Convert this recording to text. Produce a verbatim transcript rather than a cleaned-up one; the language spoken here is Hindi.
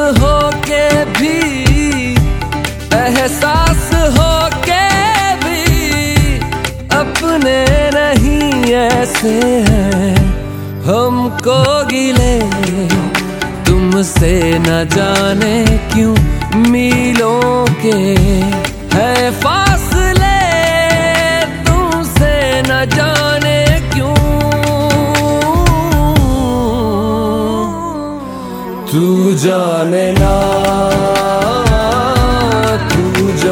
होके भी, एहसास होके भी अपने नहीं ऐसे हैं हमको गिले तुमसे न जाने क्यों मीलों के है फासले तुमसे न जाने क्यों। तू जाने ना